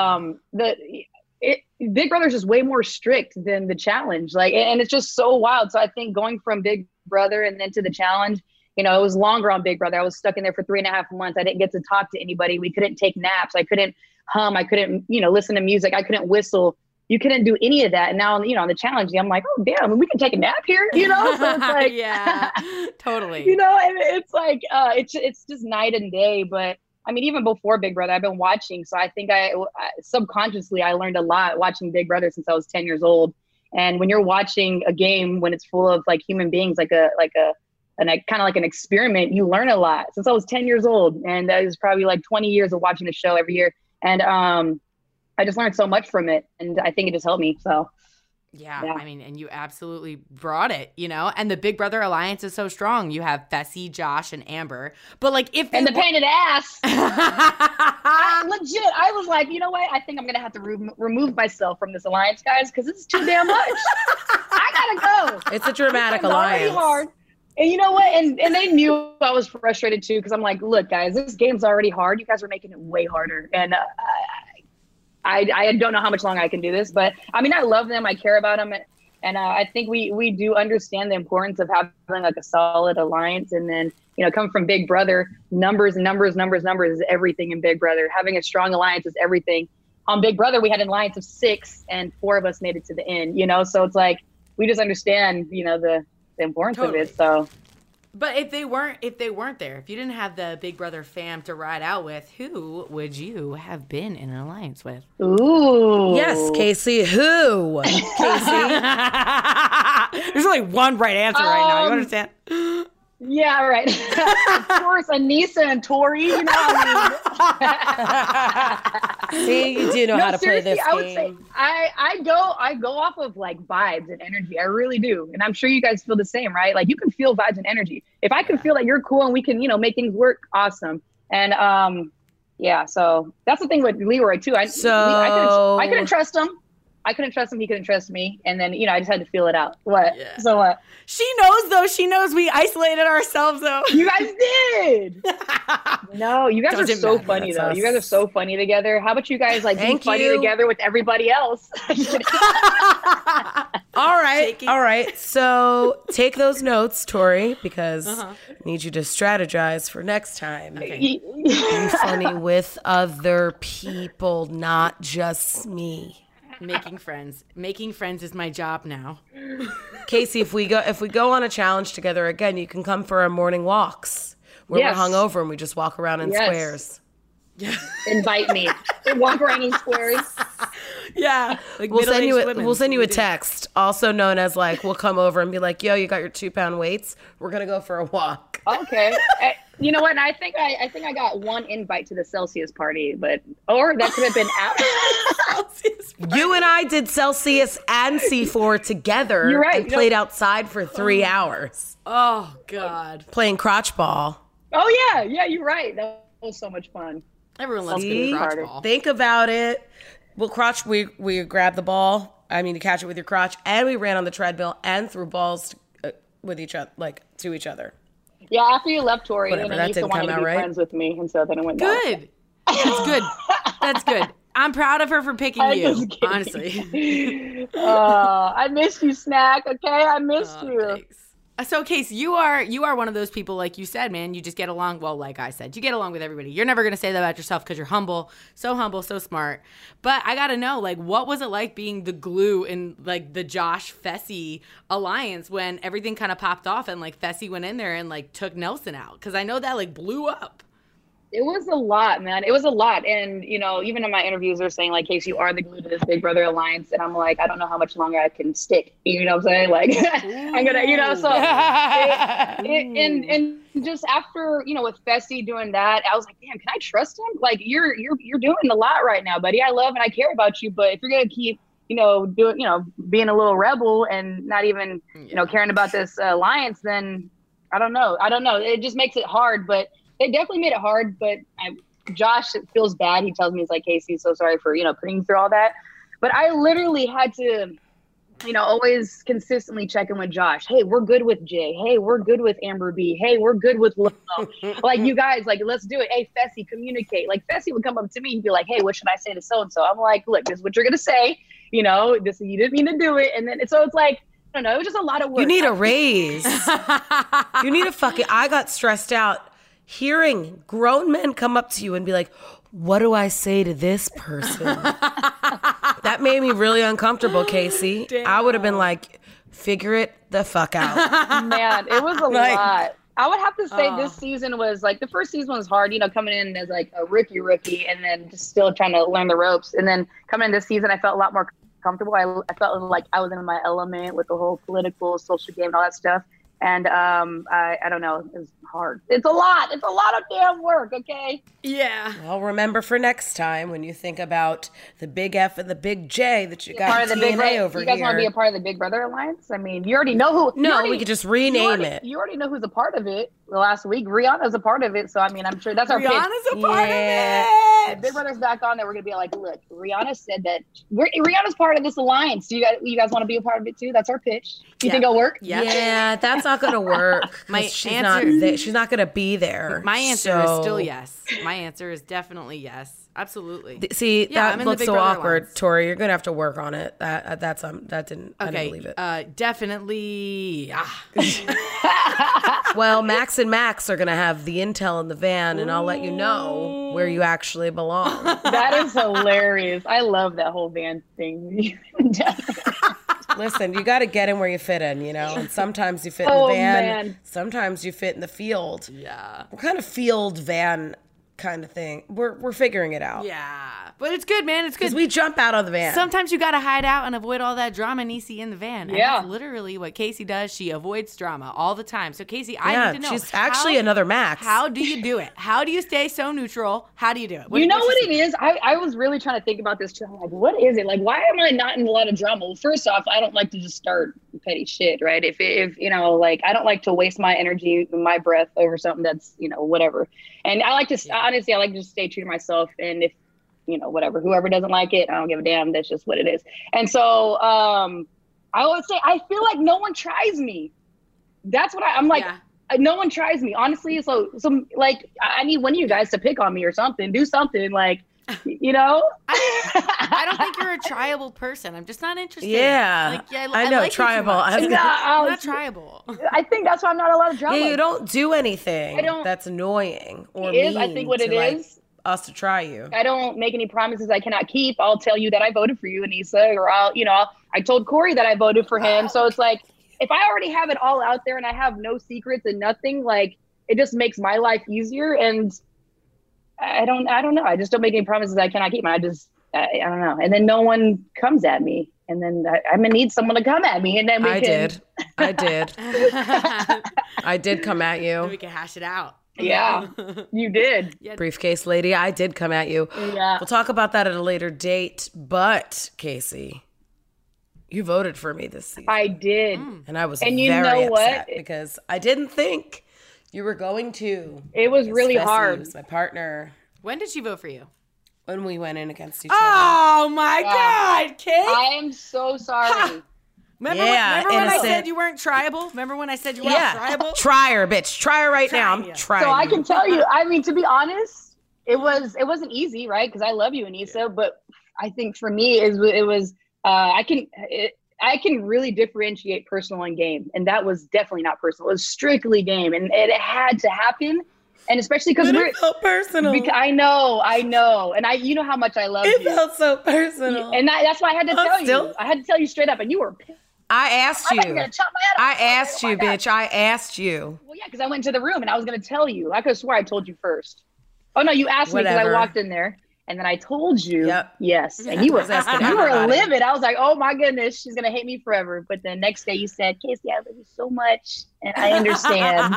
Big Brother's just way more strict than the challenge. Like, and it's just so wild. So I think going from Big Brother and then to the challenge, it was longer on Big Brother. I was stuck in there for 3.5 months. I didn't get to talk to anybody. We couldn't take naps. I couldn't hum. I couldn't, listen to music. I couldn't whistle. You couldn't do any of that. And now, on the challenge, I'm like, oh, damn, we can take a nap here, So it's like, yeah, totally. And it's like, it's just night and day. But I mean, even before Big Brother, I've been watching. So I think subconsciously, I learned a lot watching Big Brother since I was 10 years old. And when you're watching a game, when it's full of like human beings, kind of like an experiment, you learn a lot. Since I was 10 years old, and that is probably like 20 years of watching the show every year. And I just learned so much from it, and I think it just helped me. So. Yeah, I mean, and you absolutely brought it, you know? And the Big Brother Alliance is so strong. You have Fessy, Josh, and Amber. But, like, if and the painted ass. Legit, I was like, you know what? I think I'm going to have to remove myself from this alliance, guys, because this is too damn much. I got to go. It's a dramatic alliance. Hard. And you know what? And they knew I was frustrated, too, because I'm like, look, guys, this game's already hard. You guys are making it way harder. And I don't know how much longer I can do this, but I mean, I love them. I care about them. And I think we do understand the importance of having like a solid alliance. And then, you know, coming from Big Brother, numbers is everything in Big Brother. Having a strong alliance is everything. On Big Brother, we had an alliance of 6 and 4 of us made it to the end, you know? So it's like, we just understand, you know, the importance of it. So. But if they weren't there, if you didn't have the Big Brother fam to ride out with, who would you have been in an alliance with? Ooh. Yes, Casey. Who? Casey. There's only one right answer right now. You understand? Yeah, right. Of course, Aneesa and Tori. You know, I mean. See, you do know how to play this game. I would say I go off of like vibes and energy. I really do, and I'm sure you guys feel the same, right? Like you can feel vibes and energy. If I can feel that you're cool and we can, you know, make things work, awesome. And yeah. So that's the thing with Leroy too. I couldn't trust him. I couldn't trust him. He couldn't trust me. And then, you know, I just had to feel it out. What? Yeah. So what? She knows, though. She knows we isolated ourselves, though. You guys did. No, you guys are so funny, though. You guys are so funny together. How about you guys, like, be funny together with everybody else? All right. So take those notes, Tori, because I need you to strategize for next time. Okay. Be funny with other people, not just me. Making friends is my job now. Casey, if we go on a challenge together again, you can come for our morning walks where we're hungover and we just walk around in squares. Invite me and walk around in squares. Yeah, like we'll send you a text, also known as like we'll come over and be like, "Yo, you got your 2-pound weights? We're gonna go for a walk." Okay. You know what? I think I got one invite to the Celsius party, or that could have been after. You and I did Celsius and C4 together. You're right. And played outside for 3 hours. Oh God. Playing crotch ball. Oh yeah, you're right. That was so much fun. Everyone loves good crotch ball. Think about it. Well, crotch, we grabbed the ball. I mean, to catch it with your crotch, and we ran on the treadmill and threw balls with each other, like to each other. Yeah, after you left, Tori, whatever, and that you still didn't wanted come to out be right. friends with me, and so then it went good. down. That's good. That's good. I'm proud of her for picking you. Honestly. I missed you, Snack. Okay, I missed you. Thanks. So, Case, you are one of those people, like you said, man. You just get along. Well, like I said, you get along with everybody. You're never gonna say that about yourself because you're humble, so smart. But I gotta know, like, what was it like being the glue in like the Josh Fessy alliance when everything kind of popped off and like Fessy went in there and like took Nelson out? Because I know that like blew up. It was a lot, man. It was a lot. And, you know, even in my interviews, they're saying, like, Casey, you are the glue to this Big Brother alliance. And I'm like, I don't know how much longer I can stick. You know what I'm saying? Like, I'm going to, you know, so. And just after, you know, with Fessy doing that, I was like, damn, can I trust him? Like, you're doing a lot right now, buddy. I love and I care about you. But if you're going to keep, you know, being a little rebel and not even, you know, caring about this alliance, then I don't know. It just makes it hard. But it definitely made it hard, but Josh feels bad. He tells me, he's like, Casey, so sorry for, you know, putting you through all that. But I literally had to, you know, always consistently check in with Josh. Hey, we're good with Jay. Hey, we're good with Amber B. Hey, we're good with Lilo. Like, you guys, like, let's do it. Hey, Fessy, communicate. Like, Fessy would come up to me and be like, hey, what should I say to so-and-so? I'm like, look, this is what you're going to say. You know, you didn't mean to do it. And then, so it's like, I don't know. It was just a lot of work. You need a raise. You need I got stressed out hearing grown men come up to you and be like, what do I say to this person? That made me really uncomfortable, Casey. Damn. I would have been like, figure it the fuck out. Man, it was a lot. I would have to say this season was like the first season was hard, coming in as like a rookie, and then just still trying to learn the ropes. And then coming in this season, I felt a lot more comfortable. I felt like I was in my element with the whole political, social game and all that stuff. And I don't know, it was hard. It's a lot of damn work, okay? Yeah. Well, remember for next time when you think about the big F and the big J that you got Part of the Big TNA Brother. over You guys here. want to be a part of the Big Brother Alliance? I mean, you already know who. No, we could just rename it. You already know who's a part of it. The last week, Rihanna's a part of it. So I mean, I'm sure that's our pitch. Rihanna's a part of If it. Big Brother's back on there, we're gonna be like, look, Rihanna said that Rihanna's part of this alliance. Do you guys want to be a part of it too? That's our pitch. You think it'll work? Yeah, that's not going to work. My she's answer- she's not going to be there. My answer is still yes. My answer is definitely yes. Absolutely. See, Yeah, I'm that in the looks Big so Brother awkward, Alliance. Tori. You're going to have to work on it. That didn't. I didn't believe it. Definitely. Well, Max and Max are going to have the intel in the van, and I'll let you know where you actually belong. That is hilarious. I love that whole van thing. Listen, you got to get in where you fit in, and sometimes you fit in Oh, the van, man. sometimes you fit in the field. Yeah. What kind of field van kind of thing? We're figuring it out. Yeah. But it's good, man. It's good. Because we jump out of the van. Sometimes you got to hide out and avoid all that drama, Niecy, in the van. And Yeah. that's literally what Casey does. She avoids drama all the time. So, Casey, I need to know. She's actually another Max. How do you do it? How do you stay so neutral? How do you do it? You know what's what your it is? I was really trying to think about this too. I'm like, what is it? Like, why am I not in a lot of drama? Well, first off, I don't like to just start petty shit, right? If like, I don't like to waste my energy, my breath over something that's, whatever. And I like to, honestly, I like to just stay true to myself. And if, whatever, whoever doesn't like it, I don't give a damn. That's just what it is. And so I always say, I feel like no one tries me. That's what I'm like. Yeah. No one tries me, honestly. So like, I need one of you guys to pick on me or something, do something like, I don't think you're a triable person. I'm just not interested. Yeah. I know, like you too triable. much. I was No, I'm not triable. I think that's why I'm not a lot of drama. Yeah, you don't do anything I don't- that's annoying or It is, mean I think what to, it like, is. us to try you. I don't make any promises I cannot keep. I'll tell you that I voted for you, Anissa, or I told Corey that I voted for him. So it's like, if I already have it all out there and I have no secrets and nothing, like, it just makes my life easier. And I don't know. I just don't make any promises I cannot keep. And I don't know. And then no one comes at me. And then I'm gonna need someone to come at me. And then I did. I did come at We you. can hash it out. Yeah, you did. Briefcase lady, I did come at you. Yeah. We'll talk about that at a later date. But, Casey, you voted for me this season. I did. And I was And you very know what? upset because I didn't think you were going to. It was really Fessy hard. was my partner When did she vote for you? when we went in against each other. Oh my God, Kate! I am so sorry. Remember, Yeah, remember when I innocent. said you weren't triable? Remember when I said you weren't triable? Try her, bitch. Try her right now. Trying you. I'm trying. So I you. can tell you, I mean, to be honest, it wasn't easy, right? Because I love you, Anissa, but I think for me, it was I can really differentiate personal and game, and that was definitely not personal. It was strictly game, and it had to happen, and especially because But we're. it felt personal. I know, and you know how much I love It you, felt so personal. and that's why I had to tell still- you. I had to tell you straight up, and you were pissed. I asked I thought you you. were gonna chop my head I off. asked Oh you, my God. bitch. I asked you. Well, yeah, because I went into the room and I was going to tell you. I could have swore I told you first. Oh, no, you asked me because I Whatever. walked in there and then I told you. Yep. Yes. And you were, I was asking you were everybody. livid. I was like, oh my goodness, she's going to hate me forever. But the next day you said, Casey, I love you so much. And I understand.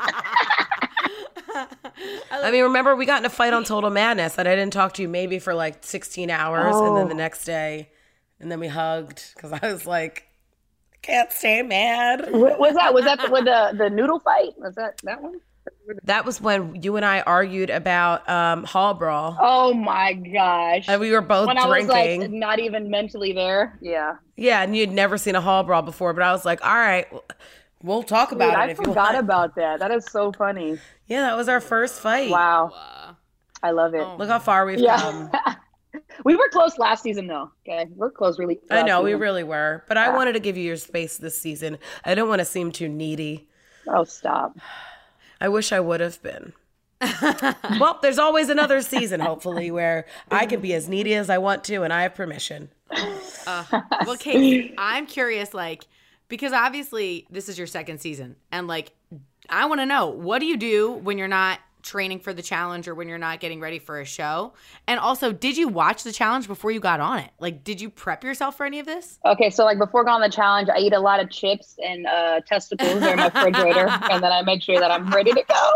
I mean, remember we got in a fight on Total Madness and I didn't talk to you maybe for like 16 hours. And then the next day, and then we hugged because I was like, I can't stay mad. Was that with the noodle fight? Was that one? That was when you and I argued about Hall Brawl. Oh my gosh. And we were both When drinking. I was like not even mentally there. Yeah. Yeah, and you'd never seen a Hall Brawl before, but I was like, all right, we'll talk about Dude, it I if you forgot want. about that. That is so funny. Yeah, that was our first fight. Wow. I love it. Look how far we've Yeah. come. We were close last season, though. Okay, we're close, really. I know, last we season. really were. But I wanted to give you your space this season. I didn't want to seem too needy. Oh, stop! I wish I would have been. Well, there's always another season, hopefully, where I can be as needy as I want to, and I have permission. Well, Katie, I'm curious, like, Because obviously this is your second season. And like, I want to know, what do you do when you're not training for the challenge or when you're not getting ready for a show? And also, did you watch the challenge before you got on it? Like, did you prep yourself for any of this? Okay, so like before going on the challenge, I eat a lot of chips and testicles. They're in my refrigerator, and then I make sure that I'm ready to go.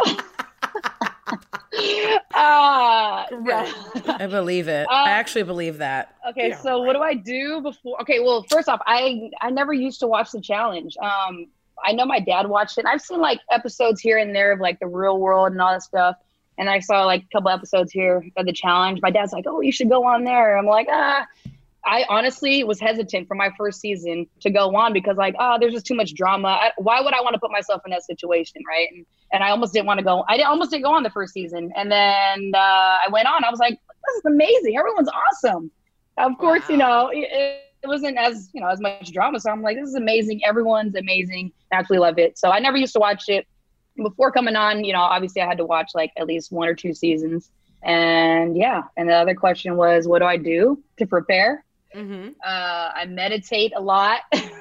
I believe it. I actually believe that. Okay, so what do I do before? Okay, well, first off, I never used to watch the challenge. I know my dad watched it. And I've seen like episodes here and there of like the real world and all that stuff. And I saw like a couple episodes here of the challenge. My dad's like, oh, you should go on there. I'm like, I honestly was hesitant for my first season to go on because like, there's just too much drama. Why would I want to put myself in that situation, right? And I almost didn't want to go. Almost didn't go on the first season. And then I went on. I was like, this is amazing. Everyone's awesome. Of course, it wasn't as much drama. So I'm like, this is amazing. Everyone's amazing. I absolutely love it. So I never used to watch it before coming on. Obviously I had to watch like at least 1 or 2 seasons. And yeah. And the other question was, what do I do to prepare? Mm-hmm. I meditate a lot.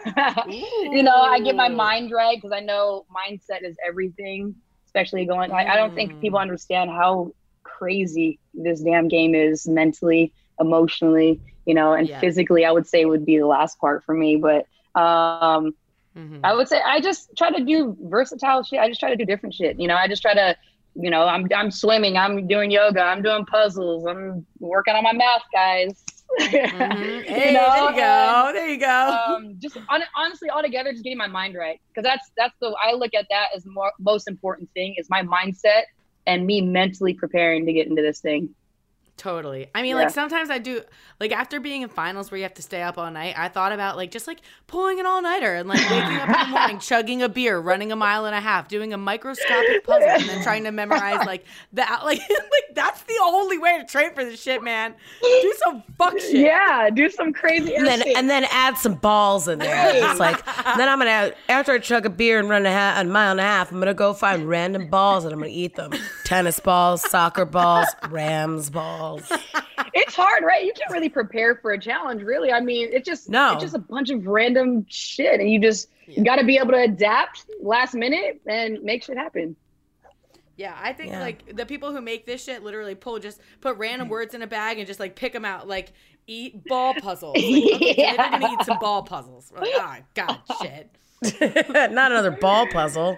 I get my mind right because I know mindset is everything, especially going. I don't think people understand how crazy this damn game is mentally, emotionally, and physically. I would say would be the last part for me, but I would say I just try to do versatile shit. I just try to do different shit. I just try to. I'm swimming. I'm doing yoga. I'm doing puzzles. I'm working on my math, guys. Hey, there you go. Just honestly, altogether, just getting my mind right, because that's I look at that as the most important thing is my mindset and me mentally preparing to get into this thing. Totally. I mean, like sometimes I do, like after being in finals where you have to stay up all night, I thought about like just like pulling an all-nighter and like waking up in the morning, chugging a beer, running a mile and a half, doing a microscopic puzzle, and then trying to memorize like that. Like that's the only way to train for this shit, man. Do some fuck shit. Yeah, do some crazy and then add some balls in there. It's like, then I'm gonna, after I chug a beer and run a mile and a half, I'm gonna go find random balls and I'm gonna eat them. Tennis balls, soccer balls, Rams balls. It's hard, right? You can't really prepare for a challenge, really. I mean, it's just a bunch of random shit, and you got to be able to adapt last minute and make shit happen. Yeah, I think like the people who make this shit literally put random words in a bag and just like pick them out, like eat ball puzzles. Like, okay, so they're gonna eat some ball puzzles. We're like, god, shit. Not another ball puzzle.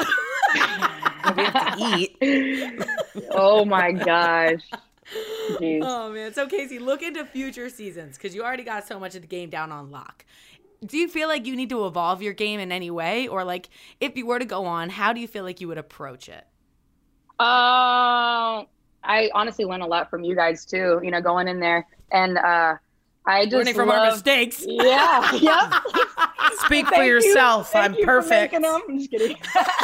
We have to eat. Oh my gosh. Jeez. Oh man. So Casey, look into future seasons because you already got so much of the game down on lock. Do you feel like you need to evolve your game in any way, or like if you were to go on, how do you feel like you would approach it? I honestly learned a lot from you guys too, going in there, and I just learning from our mistakes. Yeah. Yep. Speak for yourself. I'm perfect. I'm just kidding.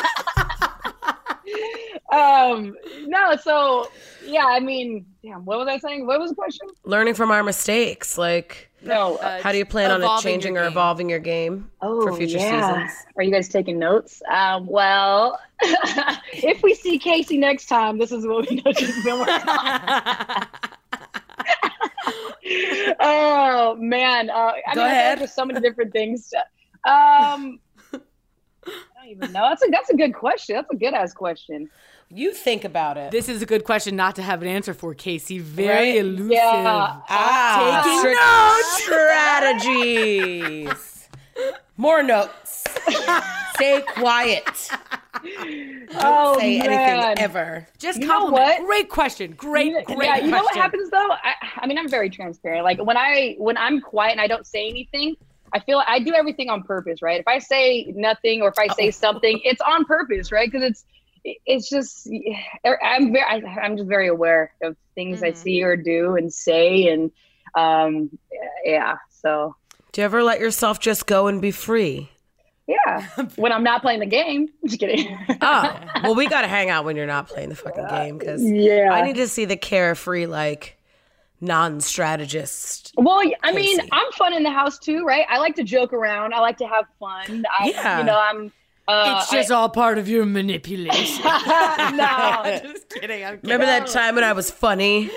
No, so yeah, I mean, damn, what was I saying? What was the question? Learning from our mistakes, like how do you plan on changing or evolving your game for future seasons? Are you guys taking notes? Well, if we see Casey next time, this is what we know she's been working on. Oh man, I mean, there's so many different things. I don't even know. That's a good question. That's a good ass question. You think about it. This is a good question not to have an answer for, Casey. Very elusive. Yeah. Taking notes. Strategies. More notes. Stay quiet. Don't say anything ever. Just compliment. What? Great question. Great question. Yeah, you know what happens though? I mean, I'm very transparent. Like when I'm quiet and I don't say anything, I feel like I do everything on purpose, right? If I say nothing or if I say something, it's on purpose, right? Because it's just I'm just very aware of things I see or do and say, and so. Do you ever let yourself just go and be free? Yeah, when I'm not playing the game. Just kidding. Oh, well, we got to hang out when you're not playing the fucking game because I need to see the carefree, like, non-strategist. Well, I mean, I'm fun in the house too, right? I like to joke around. I like to have fun. I'm. It's just all part of your manipulation. No, just kidding. I'm kidding. Remember that time when I was funny?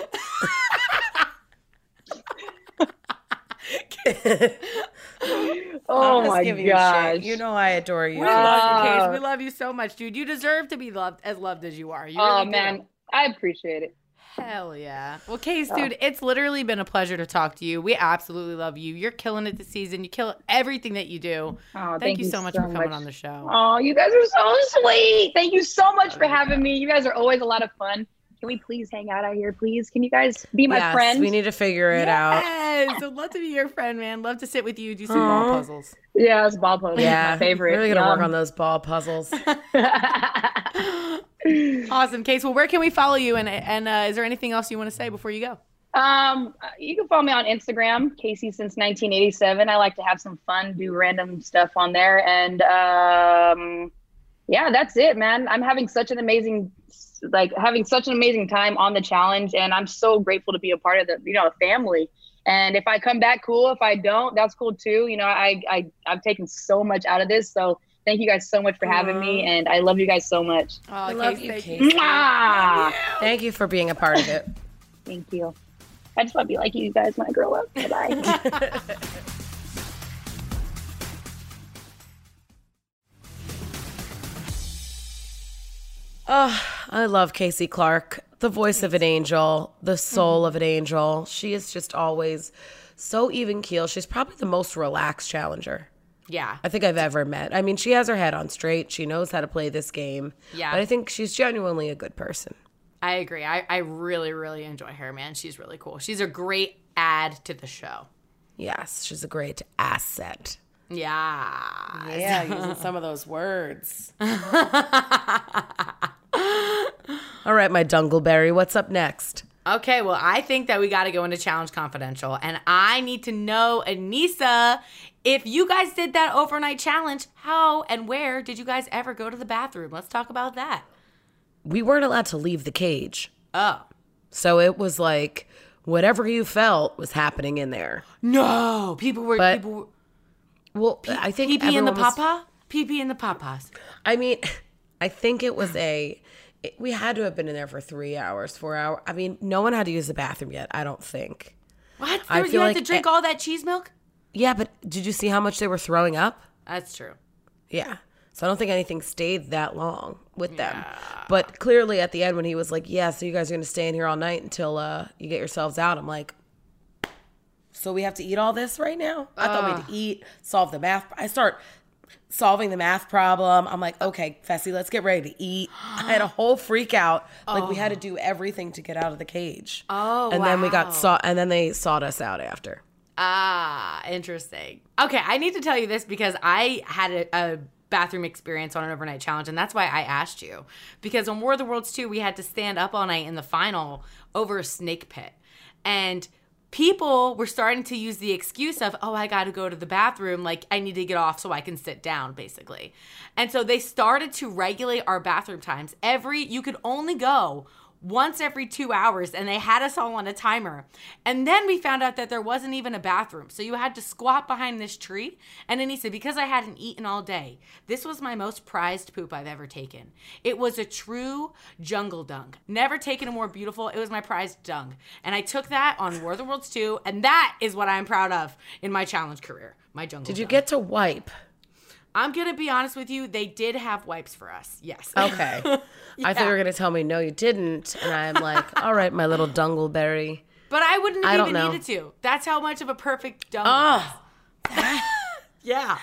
Oh I'm just my giving you gosh. shit. You know I adore you. We love you, Case. We love you so much, dude. You deserve to be loved as you are. You Oh really do. man, I appreciate it. Hell yeah. Well, Case, dude, it's literally been a pleasure to talk to you. We absolutely love you. You're killing it this season. You kill everything that you do. Oh, Thank you so much for coming on the show. Oh, you guys are so sweet. Thank you so much for having me. You guys are always a lot of fun. Can we please hang out here, please? Can you guys be my friend? We need to figure it out. Yes, I'd love to be your friend, man. Love to sit with you, do some ball puzzles. Yeah, it's ball puzzles. Yeah, My favorite. Really gonna work on those ball puzzles. Awesome, Case. Well, where can we follow you? And is there anything else you want to say before you go? You can follow me on Instagram, Casey since 1987. I like to have some fun, do random stuff on there, and yeah, that's it, man. I'm having such an amazing time on the challenge, and I'm so grateful to be a part of the family. And if I come back, cool. If I don't, that's cool too. I've taken so much out of this, so thank you guys so much for having me, and I love you guys so much. Oh, I love you, thank Casey. Thank you for being a part of it. Thank you. I just want to be like you guys when I grow up. Bye-bye. Oh, I love Casey Clark, the voice of an angel, the soul of an angel. She is just always so even keel. She's probably the most relaxed challenger Yeah. I think I've ever met. I mean, she has her head on straight. She knows how to play this game. Yeah. But I think she's genuinely a good person. I agree. I really, really enjoy her, man. She's really cool. She's a great add to the show. Yes, she's a great asset. Yeah. Yeah, using some of those words. All right, my Dungleberry, what's up next? Okay, well, I think that we got to go into Challenge Confidential, and I need to know, Anissa, if you guys did that overnight challenge, how and where did you guys ever go to the bathroom? Let's talk about that. We weren't allowed to leave the cage. Oh. So it was like whatever you felt was happening in there. No, people were Well, I think pee-pee in the everyone was- papa? Pee-pee in the papas. I mean, I think it was we had to have been in there for 3 hours, 4 hours. I mean, no one had to use the bathroom yet, I don't think. What? I You feel had like to drink all that cheese milk? Yeah, but did you see how much they were throwing up? That's true. Yeah. So I don't think anything stayed that long with them. But clearly at the end when he was like, yeah, so you guys are going to stay in here all night until you get yourselves out. I'm like, so we have to eat all this right now? I thought we had to eat, solve the math. I start solving the math problem. I'm like, okay, Fessy, let's get ready to eat. I had a whole freak out. Like we had to do everything to get out of the cage. Oh, and then we got and then they sought us out after. Ah, interesting. Okay, I need to tell you this because I had a bathroom experience on an overnight challenge, and that's why I asked you. Because on War of the Worlds 2, we had to stand up all night in the final over a snake pit. And people were starting to use the excuse of, oh, I got to go to the bathroom. Like, I need to get off so I can sit down, basically. And so they started to regulate our bathroom times. You could only go once every 2 hours, and they had us all on a timer. And then we found out that there wasn't even a bathroom. So you had to squat behind this tree. And Anissa, because I hadn't eaten all day, this was my most prized poop I've ever taken. It was a true jungle dung. Never taken a more beautiful. It was my prized dung. And I took that on War of the Worlds 2, and that is what I'm proud of in my challenge career, my jungle dung. Did you get to wipe? I'm going to be honest with you. They did have wipes for us. Yes. Okay. I thought you were going to tell me, no, you didn't. And I'm like, all right, my little Dungleberry. But I wouldn't have even know. needed to. That's how much of a perfect dung. Oh. Yeah.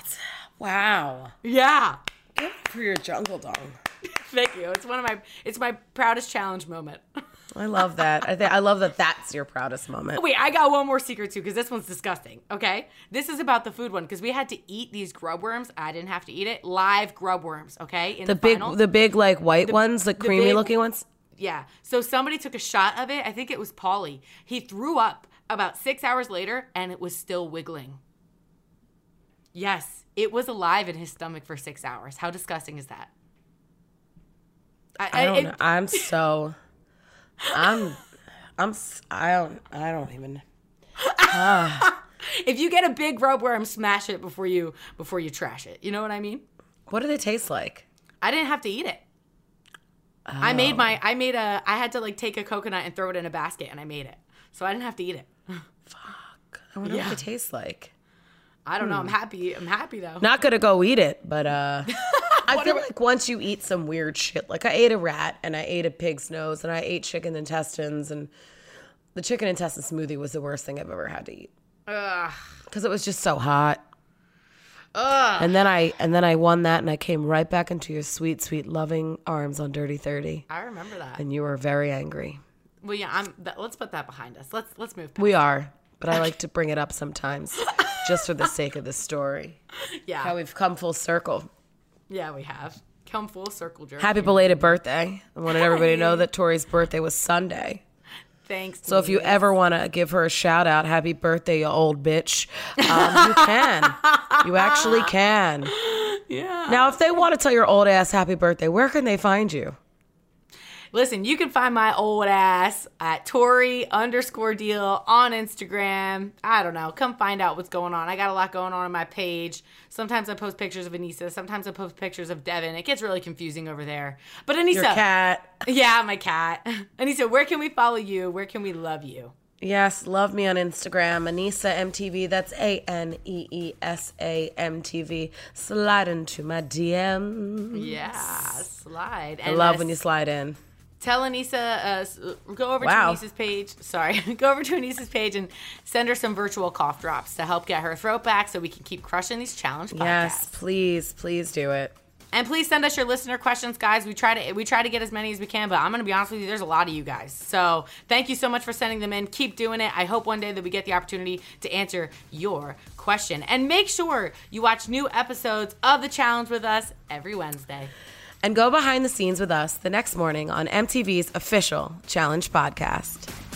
Wow. Yeah. Good for your jungle dung. Thank you. It's my proudest challenge moment. I love that. I love that that's your proudest moment. Wait, I got one more secret too, because this one's disgusting. Okay, this is about the food one, because we had to eat these grub worms. I didn't have to eat it. Live grub worms. Okay, in the final. the big like white ones, the creamy big- looking ones. Yeah. So somebody took a shot of it. I think it was Paulie. He threw up about 6 hours later, and it was still wiggling. Yes, it was alive in his stomach for 6 hours. How disgusting is that? I don't know. I don't even. If you get a big grub worm, smash it before you trash it. You know what I mean? What do they taste like? I didn't have to eat it. I had to like take a coconut and throw it in a basket, and I made it. So I didn't have to eat it. Fuck. I wonder what they taste like. I don't know. I'm happy though. Not gonna go eat it, but I feel like once you eat some weird shit, like I ate a rat and I ate a pig's nose and I ate chicken intestines, and the chicken intestine smoothie was the worst thing I've ever had to eat. Because it was just so hot. And then I won that, and I came right back into your sweet, sweet, loving arms on Dirty 30. I remember that. And you were very angry. Well, yeah. Let's put that behind us. Let's move past We are, but I like to bring it up sometimes, just for the sake of the story. Yeah. How we've come full circle. Yeah, we have come full circle, Jeremy. Happy belated birthday! I wanted everybody to know that Tori's birthday was Sunday. Thanks. So if you ever want to give her a shout out, happy birthday, you old bitch, you can. You actually can. Yeah. Now, if they want to tell your old ass happy birthday, where can they find you? Listen, you can find my old ass at Tori_Deal on Instagram. I don't know. Come find out what's going on. I got a lot going on my page. Sometimes I post pictures of Anissa. Sometimes I post pictures of Devin. It gets really confusing over there. But Anissa. Your cat. Yeah, my cat. Anissa, where can we follow you? Where can we love you? Yes, love me on Instagram, Anissa MTV. That's ANEESA MTV. Slide into my DM. Yeah, slide. I love when you slide in. Tell Anissa, go over to Anissa's page. Sorry. Go over to Anissa's page and send her some virtual cough drops to help get her throat back so we can keep crushing these challenge podcasts. Yes, please do it. And please send us your listener questions, guys. We try to get as many as we can, but I'm going to be honest with you, there's a lot of you guys. So thank you so much for sending them in. Keep doing it. I hope one day that we get the opportunity to answer your question. And make sure you watch new episodes of The Challenge with us every Wednesday. And go behind the scenes with us the next morning on MTV's official Challenge podcast.